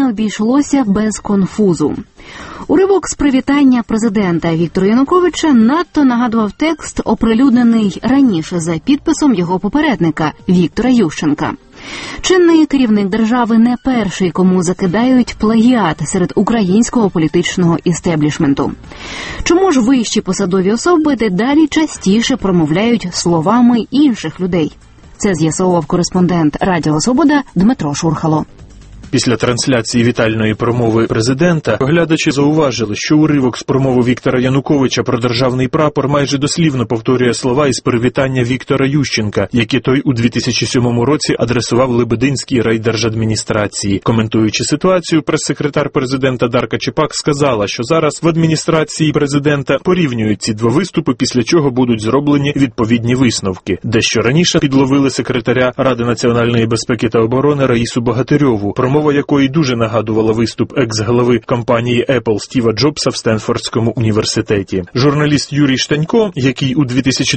не обійшлося без конфузу. Уривок з привітання президента Віктора Януковича надто нагадував текст, оприлюднений раніше за підписом його попередника Віктора Ющенка. Чинний керівник держави не перший, кому закидають плагіат серед українського політичного істеблішменту. Чому ж вищі посадові особи дедалі частіше промовляють словами інших людей? Це з'ясовував кореспондент Радіо Свобода Дмитро Шурхало. Після трансляції вітальної промови президента глядачі зауважили, що уривок з промови Віктора Януковича про державний прапор майже дослівно повторює слова із привітання Віктора Ющенка, які той у 2007 році адресував Лебединській райдержадміністрації. Коментуючи ситуацію, прес-секретар президента Дарка Чепак сказала, що зараз в адміністрації президента порівнюють ці два виступи, після чого будуть зроблені відповідні висновки. Дещо раніше підловили секретаря Ради національної безпеки та оборони Раїсу Богатирьову, промова якої дуже нагадувала виступ екс-голови компанії Apple Стіва Джобса в Стенфордському університеті. Журналіст Юрій Штанько, який у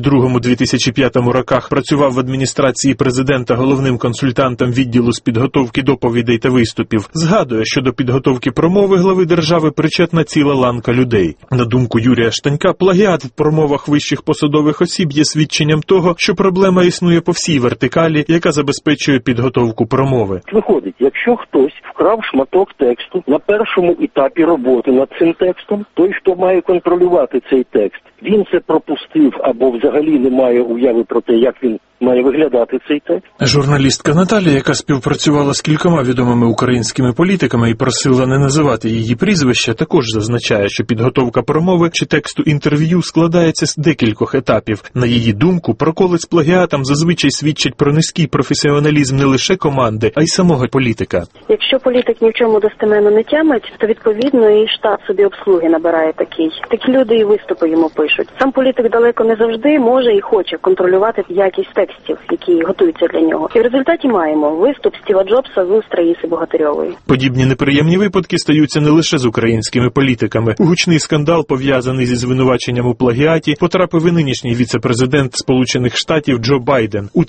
2002-2005 роках працював в адміністрації президента головним консультантом відділу з підготовки доповідей та виступів, згадує, що до підготовки промови глави держави причетна ціла ланка людей. На думку Юрія Штанька, плагіат в промовах вищих посадових осіб є свідченням того, що проблема існує по всій вертикалі, яка забезпечує підготовку промови. Виходить, якщо хтось вкрав шматок тексту на першому етапі роботи над цим текстом, той, хто має контролювати цей текст, він це пропустив або взагалі не має уяви про те, як він має виглядати цей текст. Журналістка Наталія, яка співпрацювала з кількома відомими українськими політиками і просила не називати її прізвища, також зазначає, що підготовка промови чи тексту інтерв'ю складається з декількох етапів. На її думку, проколи з плагіатом зазвичай свідчать про низький професіоналізм не лише команди, а й самого політика. Якщо політик ні в чому достеменно не тямить, то відповідно і штат собі обслуги набирає такий. Такі люди і виступи йому пишуть. Сам політик далеко не завжди може і хоче контролювати якість текстів, які готуються для нього. І в результаті маємо виступ Стіва Джобса з уст Раїси Богатирьової. Подібні неприємні випадки стаються не лише з українськими політиками. У гучний скандал, пов'язаний зі звинуваченням у плагіаті, потрапив і нинішній віце-президент Сполучених Штатів Джо Байден. У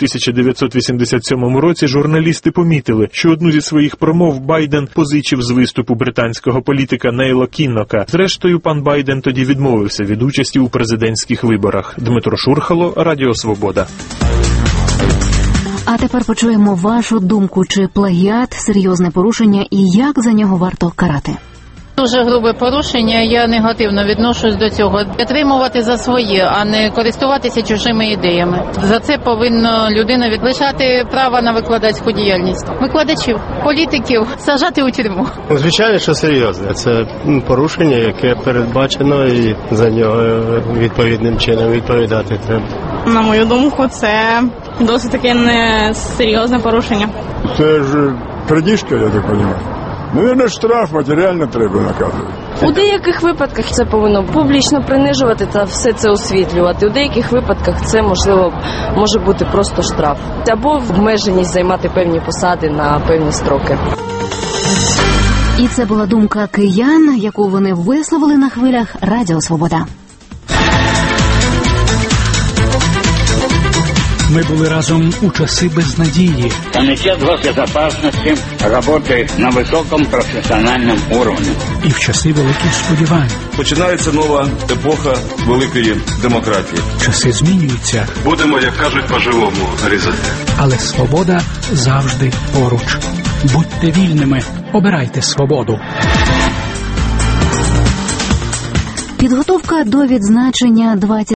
1987 році журналісти помітили, що одну зі своїх промов Байден позичив з виступу британського політика Нейла Кіннока. Зрештою, пан Байден тоді відмовився від участі у президентських виборах. Дмитро Шурхало, Радіо Свобода. А тепер почуємо вашу думку, чи плагіат – серйозне порушення і як за нього варто карати? Дуже грубе порушення, я негативно відношусь до цього. Підтримувати за своє, а не користуватися чужими ідеями. За це повинна людина лишати право на викладацьку діяльність. Викладачів, політиків саджати у тюрму. Звичайно, що серйозне. Це порушення, яке передбачено, і за нього відповідним чином відповідати треба. На мою думку, це досить таке несерйозне порушення. Це ж крадіжка, я так розумію. Навірно, штраф матеріально треба наказувати. У деяких випадках це повинно публічно принижувати та все це освітлювати. У деяких випадках це, можливо, може бути просто штраф. Або обмеженість займати певні посади на певні строки. І це була думка киян, яку вони висловили на хвилях Радіо Свобода. Мы были разом у часы безнадеги. Комитет госбезопасности работает на высоком профессиональном уровне. І в часи великих сподівань. Починається нова епоха великої демократії. Часи змінюються. Будемо, як кажуть, по-живому різати. Але свобода завжди поруч. Будьте вільними, обирайте свободу. Підготовка до відзначення 20